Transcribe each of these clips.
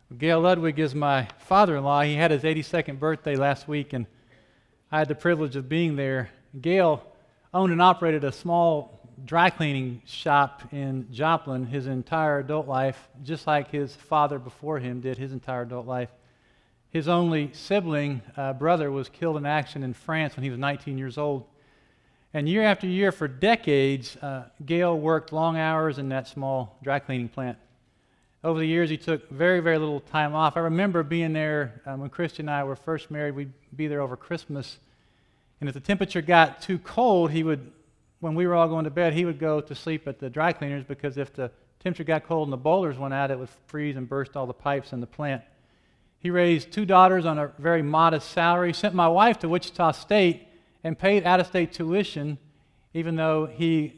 Gail Ludwig is my father-in-law. He had his 82nd birthday last week, and I had the privilege of being there. Gail owned and operated a small dry cleaning shop in Joplin his entire adult life, just like his father before him did his entire adult life. His only sibling, brother, was killed in action in France when he was 19 years old. And year after year, for decades, Gail worked long hours in that small dry cleaning plant. Over the years, he took very, very little time off. I remember being there when Christy and I were first married. We'd be there over Christmas. And if the temperature got too cold, when we were all going to bed, he would go to sleep at the dry cleaners, because if the temperature got cold and the boilers went out, it would freeze and burst all the pipes in the plant. He raised 2 daughters on a very modest salary, sent my wife to Wichita State, and paid out-of-state tuition, even though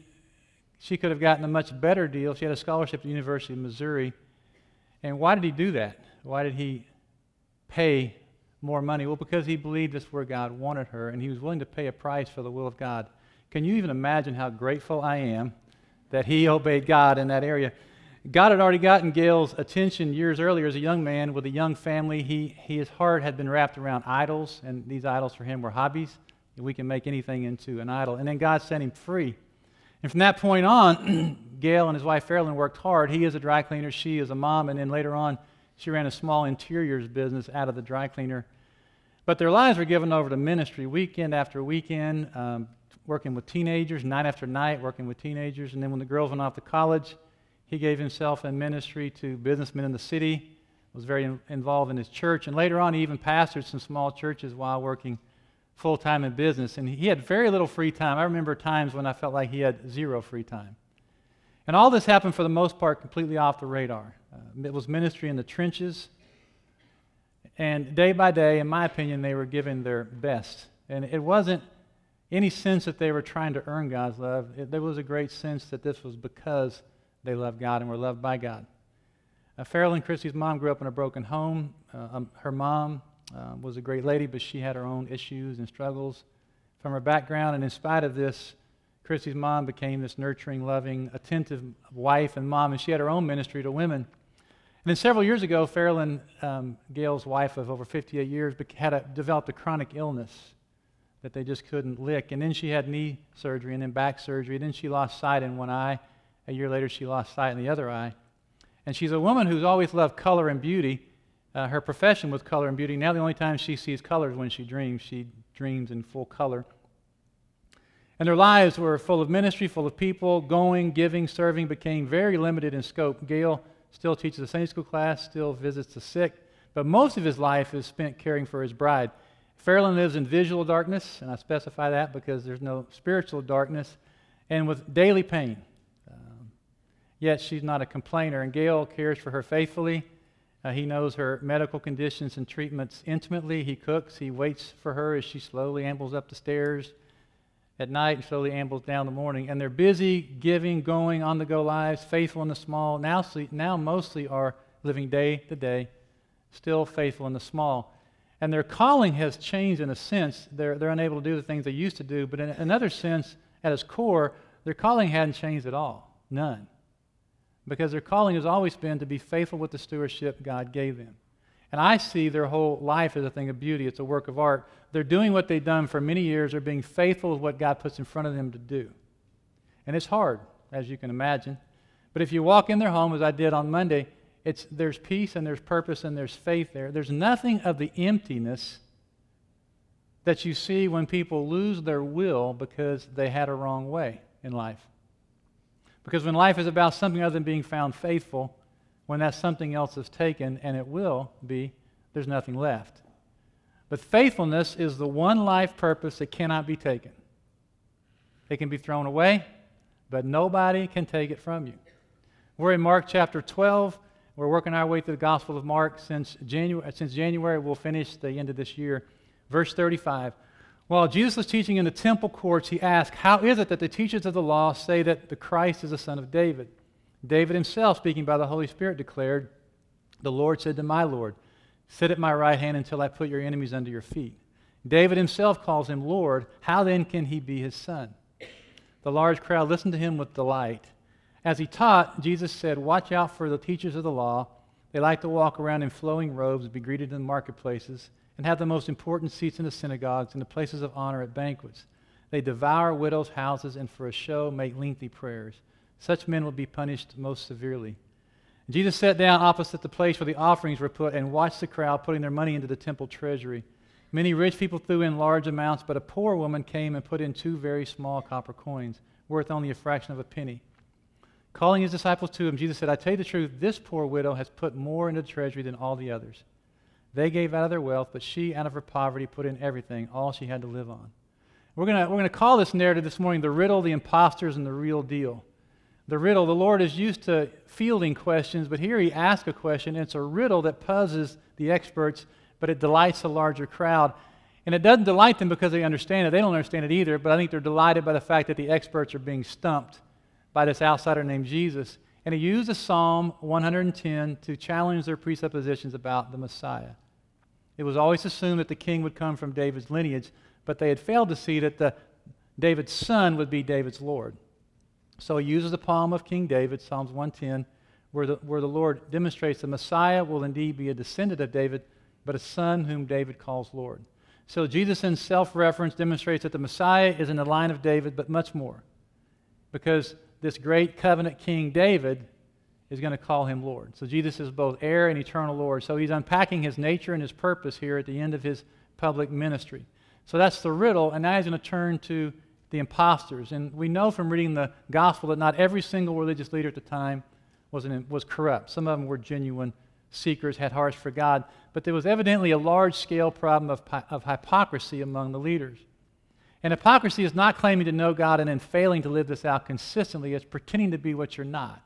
she could have gotten a much better deal. She had a scholarship at the University of Missouri. And why did he do that? Why did he pay more money? Well, because he believed this is where God wanted her, and he was willing to pay a price for the will of God. Can you even imagine how grateful I am that he obeyed God in that area? God had already gotten Gail's attention years earlier as a young man with a young family. His heart had been wrapped around idols, and these idols for him were hobbies. We can make anything into an idol. And then God set him free. And from that point on, Gail and his wife Farrellyn worked hard. He is a dry cleaner, she is a mom, and then later on, she ran a small interiors business out of the dry cleaner. But their lives were given over to ministry weekend after weekend, working with teenagers, night after night, working with teenagers. And then when the girls went off to college, he gave himself in ministry to businessmen in the city, was very involved in his church, and later on, he even pastored some small churches while working full-time in business. And he had very little free time. I remember times when I felt like he had zero free time. And all this happened, for the most part, completely off the radar. It was ministry in the trenches. And day by day, in my opinion, they were giving their best. And it wasn't any sense that they were trying to earn God's love. There was a great sense that this was because they loved God and were loved by God. Farrellyn, Christy's mom, grew up in a broken home. Her mom was a great lady, but she had her own issues and struggles from her background. And in spite of this, Christy's mom became this nurturing, loving, attentive wife and mom, and she had her own ministry to women. And then several years ago, Farrellyn, Gail's wife of over 58 years, developed a chronic illness that they just couldn't lick. And then she had knee surgery and then back surgery. And then she lost sight in one eye. A year later, she lost sight in the other eye. And she's a woman who's always loved color and beauty. Her profession was color and beauty. Now the only time she sees color is when she dreams. She dreams in full color. And their lives were full of ministry, full of people, going, giving, serving, became very limited in scope. Gail still teaches a Sunday school class, still visits the sick, but most of his life is spent caring for his bride. Farrellyn lives in visual darkness, and I specify that because there's no spiritual darkness, and with daily pain. Yet she's not a complainer, and Gail cares for her faithfully. He knows her medical conditions and treatments intimately. He cooks. He waits for her as she slowly ambles up the stairs at night and slowly ambles down the morning. And they're busy, giving, going, on-the-go lives, faithful in the small. Now mostly are living day to day, still faithful in the small. And their calling has changed in a sense. They're unable to do the things they used to do, but in another sense, at its core, their calling hadn't changed at all. None. Because their calling has always been to be faithful with the stewardship God gave them. And I see their whole life as a thing of beauty. It's a work of art. They're doing what they've done for many years. They're being faithful with what God puts in front of them to do. And it's hard, as you can imagine. But if you walk in their home, as I did on Monday, there's peace and there's purpose and there's faith there. There's nothing of the emptiness that you see when people lose their will because they had a wrong way in life. Because when life is about something other than being found faithful, when that something else is taken, and it will be, there's nothing left. But faithfulness is the one life purpose that cannot be taken. It can be thrown away, but nobody can take it from you. We're in Mark chapter 12. We're working our way through the Gospel of Mark since January. We'll finish the end of this year. Verse 35. While Jesus was teaching in the temple courts, he asked, "How is it that the teachers of the law say that the Christ is the son of David?" David himself, speaking by the Holy Spirit, declared, "The Lord said to my Lord, sit at my right hand until I put your enemies under your feet." David himself calls him Lord. How then can he be his son? The large crowd listened to him with delight. As he taught, Jesus said, "Watch out for the teachers of the law. They like to walk around in flowing robes, be greeted in marketplaces, and have the most important seats in the synagogues and the places of honor at banquets. They devour widows' houses and for a show make lengthy prayers. Such men will be punished most severely. Jesus sat down opposite the place where the offerings were put and watched the crowd putting their money into the temple treasury. Many rich people threw in large amounts, but a poor woman came and put in 2 very small copper coins, worth only a fraction of a penny. Calling his disciples to him, Jesus said, I tell you the truth, this poor widow has put more into the treasury than all the others. They gave out of their wealth, but she, out of her poverty, put in everything, all she had to live on. We're going to call this narrative this morning the riddle, the imposters, and the real deal. The riddle, the Lord is used to fielding questions, but here he asks a question, and it's a riddle that puzzles the experts, but it delights a larger crowd. And it doesn't delight them because they understand it. They don't understand it either, but I think they're delighted by the fact that the experts are being stumped by this outsider named Jesus. And he used Psalm 110 to challenge their presuppositions about the Messiah. It was always assumed that the king would come from David's lineage, but they had failed to see that David's son would be David's Lord. So he uses the poem of King David, Psalms 110, where the Lord demonstrates the Messiah will indeed be a descendant of David, but a son whom David calls Lord. So Jesus in self-reference demonstrates that the Messiah is in the line of David, but much more, because this great covenant king David is going to call him Lord. So Jesus is both heir and eternal Lord. So he's unpacking his nature and his purpose here at the end of his public ministry. So that's the riddle, and now he's going to turn to the imposters. And we know from reading the gospel that not every single religious leader at the time was corrupt. Some of them were genuine seekers, had hearts for God. But there was evidently a large-scale problem of hypocrisy among the leaders. And hypocrisy is not claiming to know God and then failing to live this out consistently. It's pretending to be what you're not.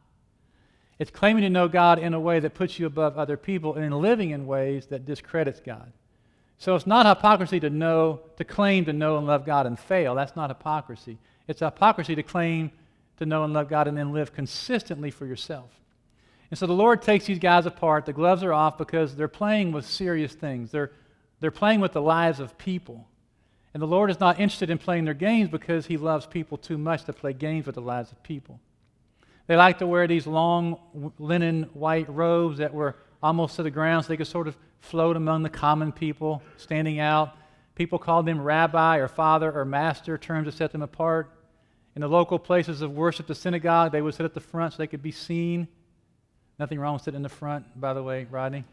It's claiming to know God in a way that puts you above other people and living in ways that discredits God. So it's not hypocrisy to claim to know and love God and fail. That's not hypocrisy. It's hypocrisy to claim to know and love God and then live consistently for yourself. And so the Lord takes these guys apart. The gloves are off because they're playing with serious things. They're playing with the lives of people. And the Lord is not interested in playing their games because he loves people too much to play games with the lives of people. They like to wear these long linen white robes that were almost to the ground so they could sort of float among the common people, standing out. People called them rabbi or father or master, terms that set them apart. In the local places of worship, the synagogue, they would sit at the front so they could be seen. Nothing wrong with sitting in the front, by the way, Rodney.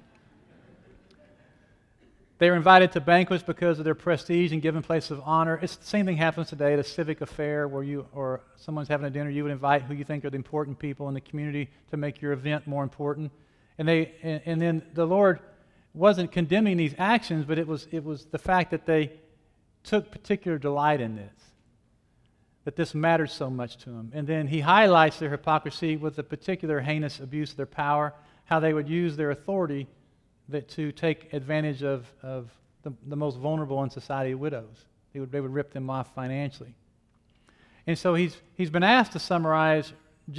They were invited to banquets because of their prestige and given places of honor. It's the same thing happens today at a civic affair where you or someone's having a dinner. You would invite who you think are the important people in the community to make your event more important. And then the Lord wasn't condemning these actions, but it was the fact that they took particular delight in this, that this mattered so much to them. And then he highlights their hypocrisy with a particular heinous abuse of their power, how they would use their authority to take advantage of the most vulnerable in society, widows. They would rip them off financially. And so he's been asked to summarize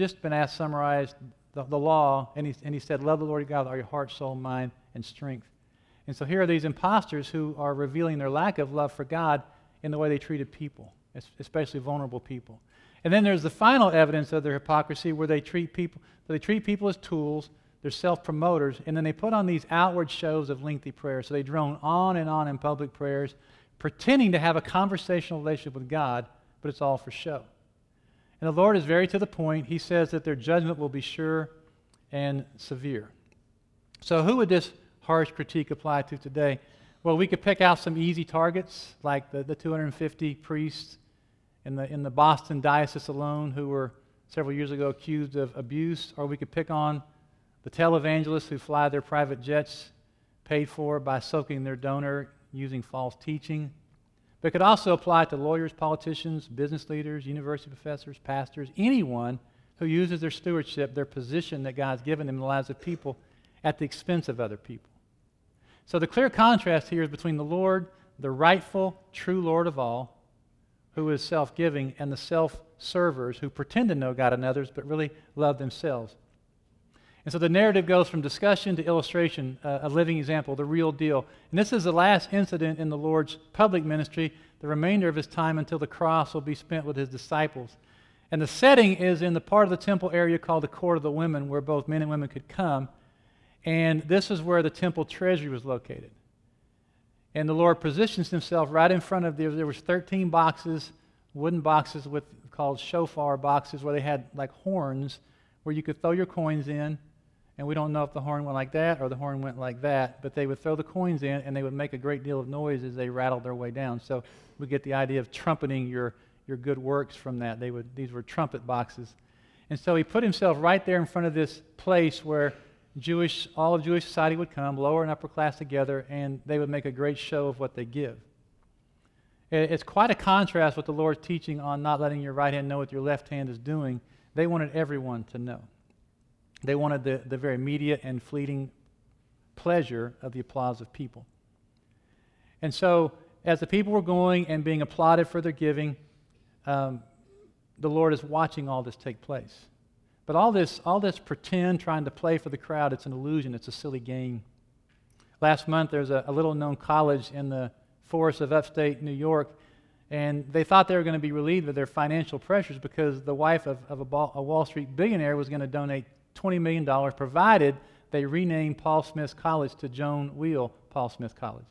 the law, and he said, love the Lord your God with all your heart, soul, mind, and strength. And so here are these imposters who are revealing their lack of love for God in the way they treated people, especially vulnerable people. And then there's the final evidence of their hypocrisy where they treat people as tools. They're self-promoters, and then they put on these outward shows of lengthy prayer. So they drone on and on in public prayers, pretending to have a conversational relationship with God, but it's all for show. And the Lord is very to the point. He says that their judgment will be sure and severe. So who would this harsh critique apply to today? Well, we could pick out some easy targets, like the 250 priests in the Boston diocese alone who were several years ago accused of abuse, or we could pick on the televangelists who fly their private jets paid for by soaking their donor using false teaching. But it could also apply to lawyers, politicians, business leaders, university professors, pastors, anyone who uses their stewardship, their position that God's given them in the lives of people at the expense of other people. So the clear contrast here is between the Lord, the rightful, true Lord of all, who is self-giving, and the self-servers who pretend to know God and others but really love themselves. And so the narrative goes from discussion to illustration, a living example, the real deal. And this is the last incident in the Lord's public ministry. The remainder of his time until the cross will be spent with his disciples. And the setting is in the part of the temple area called the Court of the Women, where both men and women could come. And this is where the temple treasury was located. And the Lord positions himself right in front of there was 13 boxes, wooden boxes called shofar boxes, where they had like horns where you could throw your coins in. And we don't know if the horn went like that or the horn went like that, but they would throw the coins in and they would make a great deal of noise as they rattled their way down. So we get the idea of trumpeting your good works from that. These were trumpet boxes. And so he put himself right there in front of this place where all of Jewish society would come, lower and upper class together, and they would make a great show of what they give. It's quite a contrast with the Lord's teaching on not letting your right hand know what your left hand is doing. They wanted everyone to know. They wanted the very immediate and fleeting pleasure of the applause of people. And so, as the people were going and being applauded for their giving, the Lord is watching all this take place. But all this pretend, trying to play for the crowd, it's an illusion. It's a silly game. Last month, there's a little-known college in the forests of upstate New York, and they thought they were going to be relieved of their financial pressures because the wife of a Wall Street billionaire was going to donate $20 million, provided they renamed Paul Smith's college to Joan Wheel Paul Smith College.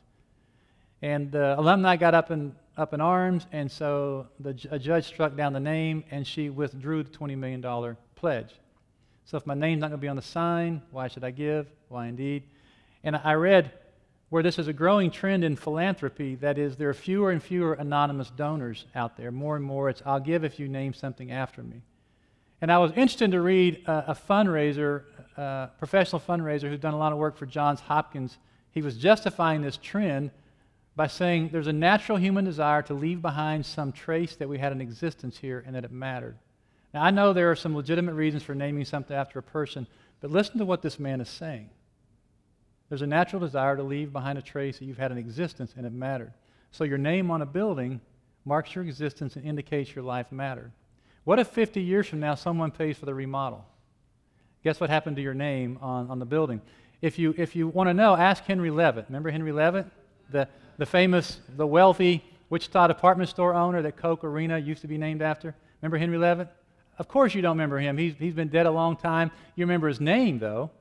And the alumni got up in arms, and so a judge struck down the name, and she withdrew the $20 million pledge. So if my name's not going to be on the sign, why should I give? Why indeed? And I read where this is a growing trend in philanthropy, that is, there are fewer and fewer anonymous donors out there. More and more it's, I'll give if you name something after me. And I was interested to read a fundraiser, professional fundraiser who's done a lot of work for Johns Hopkins. He was justifying this trend by saying there's a natural human desire to leave behind some trace that we had in existence here and that it mattered. Now, I know there are some legitimate reasons for naming something after a person, but listen to what this man is saying. There's a natural desire to leave behind a trace that you've had in existence and it mattered. So your name on a building marks your existence and indicates your life mattered. What if 50 years from now someone pays for the remodel? Guess what happened to your name on the building? If you want to know, ask Henry Levitt. Remember Henry Levitt? The famous, the wealthy Wichita department store owner that Coke Arena used to be named after? Remember Henry Levitt? Of course you don't remember him. He's been dead a long time. You remember his name, though.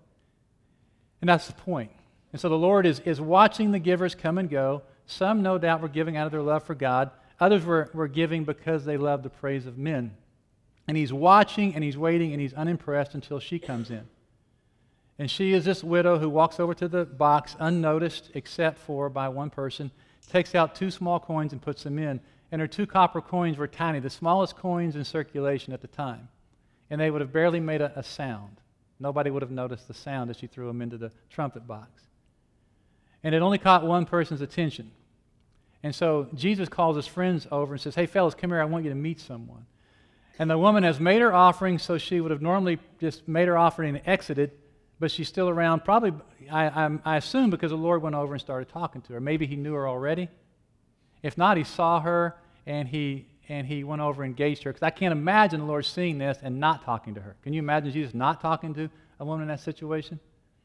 And that's the point. And so the Lord is watching the givers come and go. Some, no doubt, were giving out of their love for God. Others were giving because they loved the praise of men. And he's watching and he's waiting and he's unimpressed until she comes in. And she is this widow who walks over to the box unnoticed except for by one person, takes out 2 small coins and puts them in. And her 2 copper coins were tiny, the smallest coins in circulation at the time. And they would have barely made a sound. Nobody would have noticed the sound as she threw them into the trumpet box. And it only caught one person's attention. And so Jesus calls his friends over and says, hey, fellas, come here, I want you to meet someone. And the woman has made her offering, so she would have normally just made her offering and exited, but she's still around, probably, I assume, because the Lord went over and started talking to her. Maybe he knew her already. If not, he saw her, and he went over and engaged her. Because I can't imagine the Lord seeing this and not talking to her. Can you imagine Jesus not talking to a woman in that situation?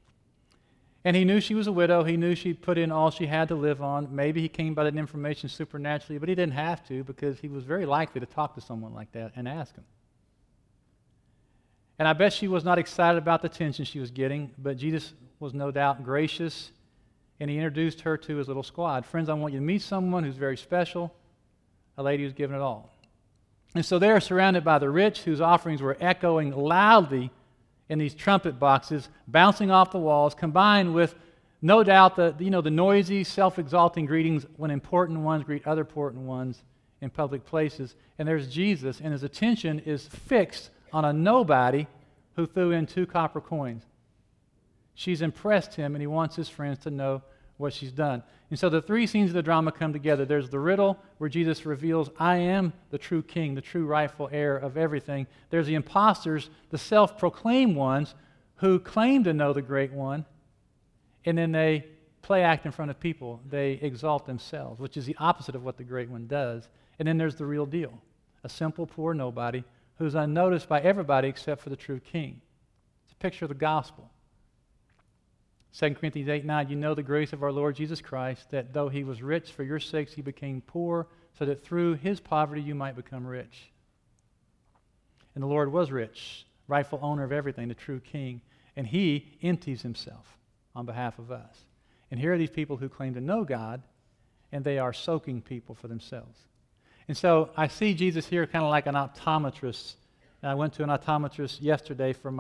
And he knew she was a widow. He knew she'd put in all she had to live on. Maybe he came by that information supernaturally, but he didn't have to because he was very likely to talk to someone like that and ask him. And I bet she was not excited about the attention she was getting, but Jesus was no doubt gracious, and he introduced her to his little squad. Friends, I want you to meet someone who's very special, a lady who's given it all. And so they're surrounded by the rich, whose offerings were echoing loudly in these trumpet boxes, bouncing off the walls, combined with, no doubt, the noisy, self-exalting greetings when important ones greet other important ones in public places. And there's Jesus, and his attention is fixed on a nobody who threw in 2 copper coins. She's impressed him, and he wants his friends to know what she's done. And so the 3 scenes of the drama come together. There's the riddle where Jesus reveals, I am the true king, the true rightful heir of everything. There's the imposters, the self-proclaimed ones who claim to know the great one, and then they play act in front of people. They exalt themselves, which is the opposite of what the great one does. And then there's the real deal, a simple, poor nobody who's unnoticed by everybody except for the true king. It's a picture of the gospel. 2 Corinthians 8:9, you know the grace of our Lord Jesus Christ, that though he was rich, for your sakes he became poor, so that through his poverty you might become rich. And the Lord was rich, rightful owner of everything, the true king. and he empties himself on behalf of us. And here are these people who claim to know God, and they are soaking people for themselves. And so I see Jesus here kind of like an optometrist. I went to an optometrist yesterday for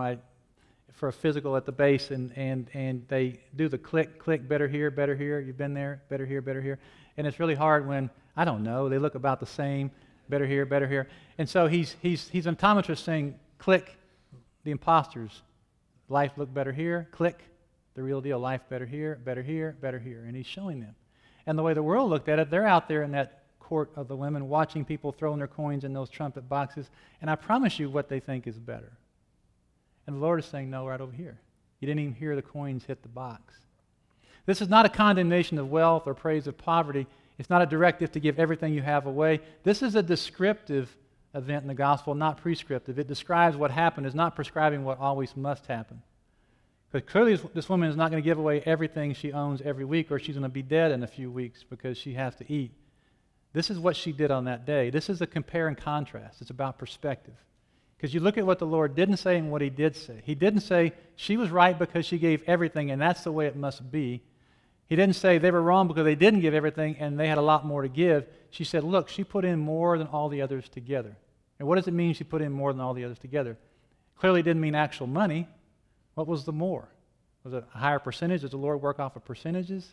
a physical at the base, and they do the click, better here, you've been there, better here. And it's really hard when, I don't know, they look about the same, better here. And so he's an optometrist saying, click, the imposters, life look better here, click, the real deal, life better here. And he's showing them. And the way the world looked at it, they're out there in that court of the women watching people throwing their coins in those trumpet boxes, and I promise you what they think is better. And the Lord is saying, no, right over here. You didn't even hear the coins hit the box. This is not a condemnation of wealth or praise of poverty. It's not a directive to give everything you have away. This is a descriptive event in the gospel, not prescriptive. It describes what happened. It's not prescribing what always must happen. Because clearly this woman is not going to give away everything she owns every week, or she's going to be dead in a few weeks because she has to eat. This is what she did on that day. This is a compare and contrast. It's about perspective. Because you look at what the Lord didn't say and what he did say. He didn't say she was right because she gave everything and that's the way it must be. He didn't say they were wrong because they didn't give everything and they had a lot more to give. She said, look, she put in more than all the others together. And what does it mean she put in more than all the others together? Clearly it didn't mean actual money. What was the more? Was it a higher percentage? Does the Lord work off of percentages?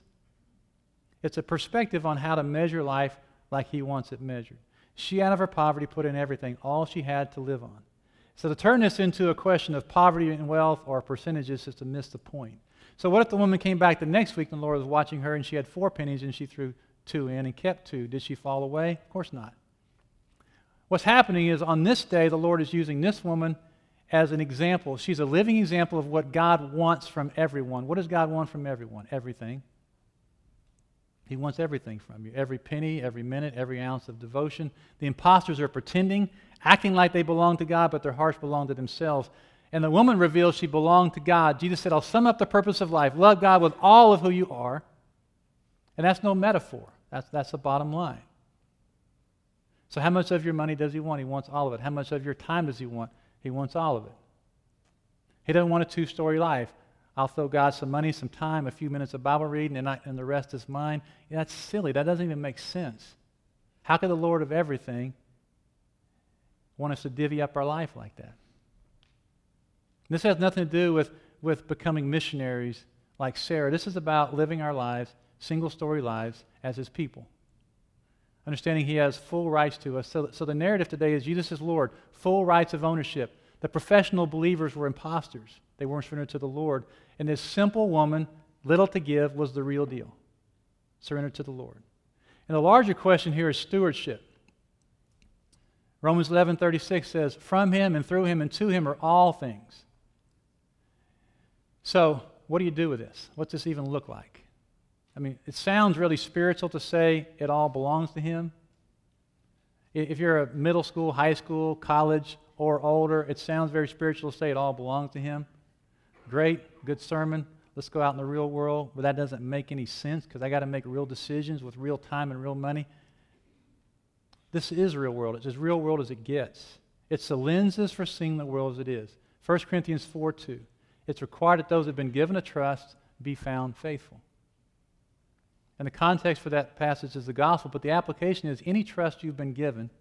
It's a perspective on how to measure life like he wants it measured. She, out of her poverty, put in everything, all she had to live on. So to turn this into a question of poverty and wealth or percentages is to miss the point. So what if the woman came back the next week and the Lord was watching her and she had 4 pennies and she threw 2 in and kept 2? Did she fall away? Of course not. What's happening is on this day, the Lord is using this woman as an example. She's a living example of what God wants from everyone. What does God want from everyone? Everything. He wants everything from you. Every penny, every minute, every ounce of devotion. The imposters are pretending, acting like they belong to God, but their hearts belong to themselves. And the woman reveals she belonged to God. Jesus said, I'll sum up the purpose of life. Love God with all of who you are. And that's no metaphor. That's the bottom line. So how much of your money does he want? He wants all of it. How much of your time does he want? He wants all of it. He doesn't want a 2-story life. I'll throw God some money, some time, a few minutes of Bible reading, and the rest is mine. Yeah, that's silly. That doesn't even make sense. How could the Lord of everything want us to divvy up our life like that? This has nothing to do with becoming missionaries like Sarah. This is about living our lives, single-story lives, as his people. Understanding he has full rights to us. So the narrative today is Jesus is Lord, full rights of ownership. The professional believers were imposters. They weren't surrendered to the Lord. And this simple woman, little to give, was the real deal. Surrendered to the Lord. And the larger question here is stewardship. Romans 11:36 says, from him and through him and to him are all things. So, what do you do with this? What's this even look like? I mean, it sounds really spiritual to say it all belongs to him. If you're a middle school, high school, college, or older, it sounds very spiritual to say it all belongs to him. Great, good sermon. Let's go out in the real world. But that doesn't make any sense because I got to make real decisions with real time and real money. This is real world. It's as real world as it gets. It's the lenses for seeing the world as it is. 1 Corinthians 4:2. It's required that those who have been given a trust be found faithful. And the context for that passage is the gospel, but the application is any trust you've been given,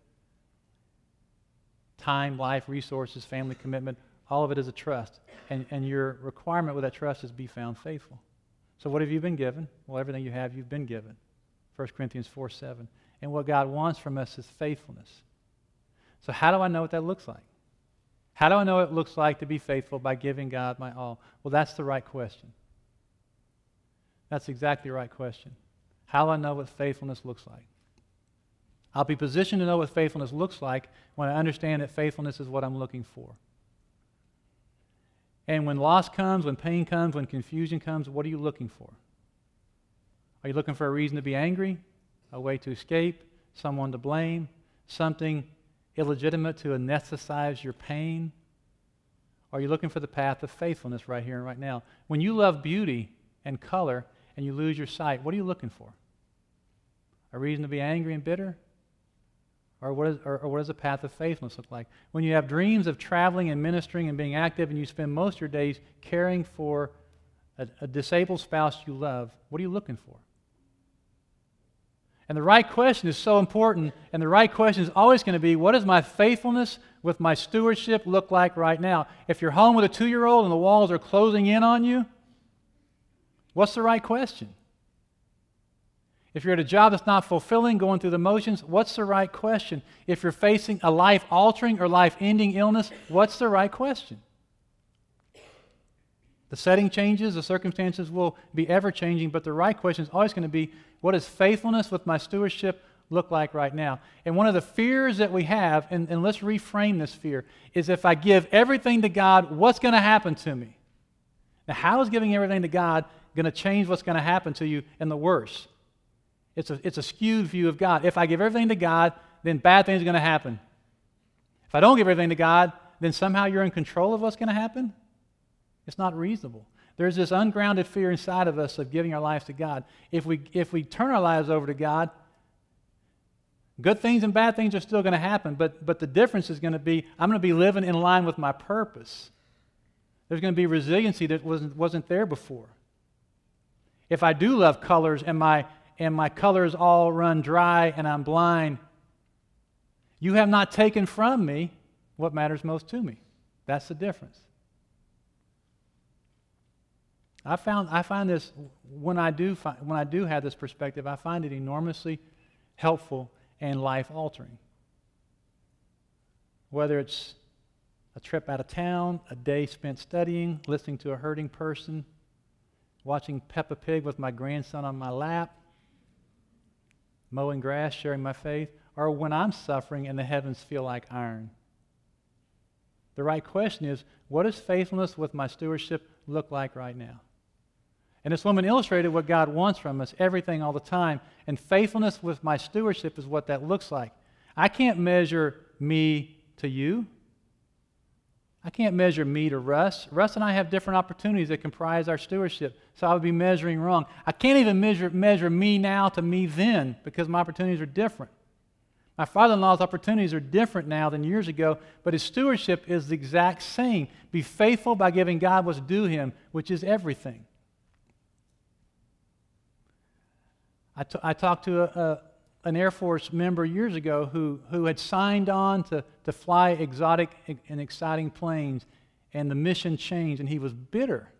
time, life, resources, family commitment, all of it is a trust. And your requirement with that trust is be found faithful. So what have you been given? Well, everything you have, you've been given. 1 Corinthians 4:7. And what God wants from us is faithfulness. So how do I know what that looks like? How do I know what it looks like to be faithful by giving God my all? Well, that's the right question. That's exactly the right question. How do I know what faithfulness looks like? I'll be positioned to know what faithfulness looks like when I understand that faithfulness is what I'm looking for. And when loss comes, when pain comes, when confusion comes, what are you looking for? Are you looking for a reason to be angry? A way to escape? Someone to blame? Something illegitimate to anesthetize your pain? Or are you looking for the path of faithfulness right here and right now? When you love beauty and color and you lose your sight, what are you looking for? A reason to be angry and bitter? Or what does a path of faithfulness look like? When you have dreams of traveling and ministering and being active and you spend most of your days caring for a disabled spouse you love, what are you looking for? And the right question is so important, and the right question is always going to be, what does my faithfulness with my stewardship look like right now? If you're home with a 2-year-old and the walls are closing in on you, what's the right question? If you're at a job that's not fulfilling, going through the motions, what's the right question? If you're facing a life-altering or life-ending illness, what's the right question? The setting changes, the circumstances will be ever-changing, but the right question is always going to be, what does faithfulness with my stewardship look like right now? And one of the fears that we have, and let's reframe this fear, is if I give everything to God, what's going to happen to me? Now, how is giving everything to God going to change what's going to happen to you in the worst? It's a skewed view of God. If I give everything to God, then bad things are going to happen. If I don't give everything to God, then somehow you're in control of what's going to happen? It's not reasonable. There's this ungrounded fear inside of us of giving our lives to God. If we turn our lives over to God, good things and bad things are still going to happen, but the difference is going to be, I'm going to be living in line with my purpose. There's going to be resiliency that wasn't there before. If I do love colors and my colors all run dry and I'm blind, you have not taken from me what matters most to me. That's the difference. I find this when I do have this perspective, I find it enormously helpful and life-altering. Whether it's a trip out of town, a day spent studying, listening to a hurting person, watching Peppa Pig with my grandson on my lap, mowing grass, sharing my faith, or when I'm suffering and the heavens feel like iron. The right question is, what does faithfulness with my stewardship look like right now? And this woman illustrated what God wants from us, everything all the time. And faithfulness with my stewardship is what that looks like. I can't measure me to you. I can't measure me to Russ. Russ and I have different opportunities that comprise our stewardship, so I would be measuring wrong. I can't even measure me now to me then because my opportunities are different. My father-in-law's opportunities are different now than years ago, but his stewardship is the exact same. Be faithful by giving God what's due him, which is everything. I talked to an Air Force member years ago who had signed on to fly exotic and exciting planes, and the mission changed, and he was bitter.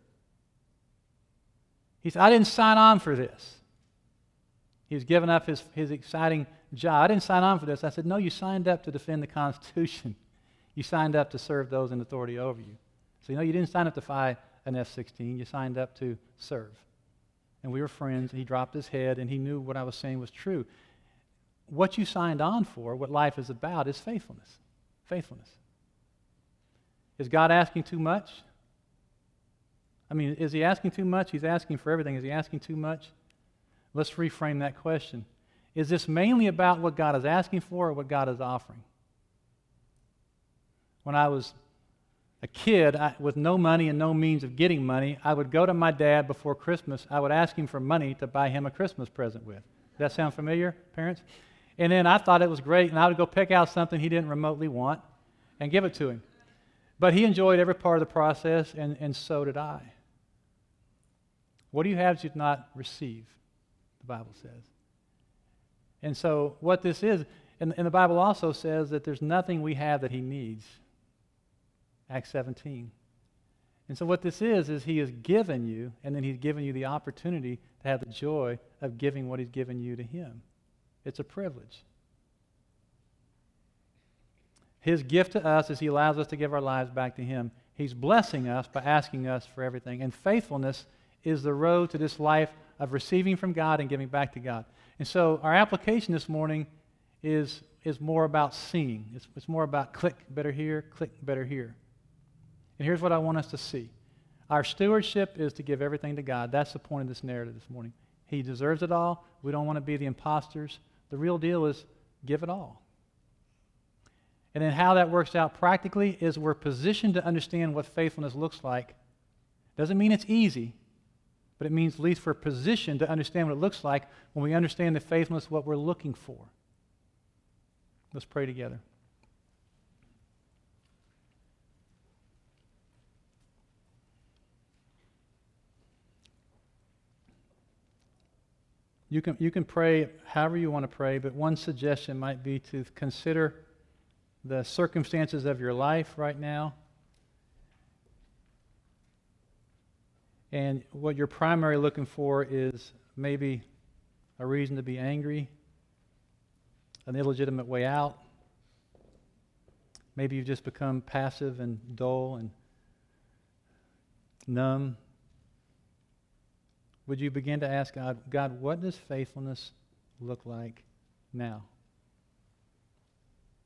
He said, I didn't sign on for this. He was giving up his exciting job. I didn't sign on for this. I said, no, you signed up to defend the Constitution. You signed up to serve those in authority over you. So, you didn't sign up to fly an F-16. You signed up to serve. And we were friends. He dropped his head, and he knew what I was saying was true. What you signed on for, what life is about, is faithfulness. Faithfulness. Is God asking too much? I mean, is he asking too much? He's asking for everything. Is he asking too much? Let's reframe that question. Is this mainly about what God is asking for or what God is offering? When I was a kid with no money and no means of getting money, I would go to my dad before Christmas. I would ask him for money to buy him a Christmas present with. Does that sound familiar, parents? And then I thought it was great, and I would go pick out something he didn't remotely want and give it to him. But he enjoyed every part of the process, and so did I. What do you have that you did not receive, the Bible says. And so what this is, and the Bible also says that there's nothing we have that he needs. Acts 17. And so what this is he has given you, and then he's given you the opportunity to have the joy of giving what he's given you to him. It's a privilege. His gift to us is he allows us to give our lives back to him. He's blessing us by asking us for everything. And faithfulness is the road to this life of receiving from God and giving back to God. And so our application this morning is more about singing. It's more about click, better here, click, better here. And here's what I want us to see. Our stewardship is to give everything to God. That's the point of this narrative this morning. He deserves it all. We don't want to be the imposters. The real deal is give it all. And then how that works out practically is we're positioned to understand what faithfulness looks like. Doesn't mean it's easy, but it means at least we're positioned to understand what it looks like when we understand the faithfulness, what we're looking for. Let's pray together. You can pray however you want to pray, but one suggestion might be to consider the circumstances of your life right now and what you're primarily looking for is maybe a reason to be angry, an illegitimate way out. Maybe you've just become passive and dull and numb. Would you begin to ask God, what does faithfulness look like now?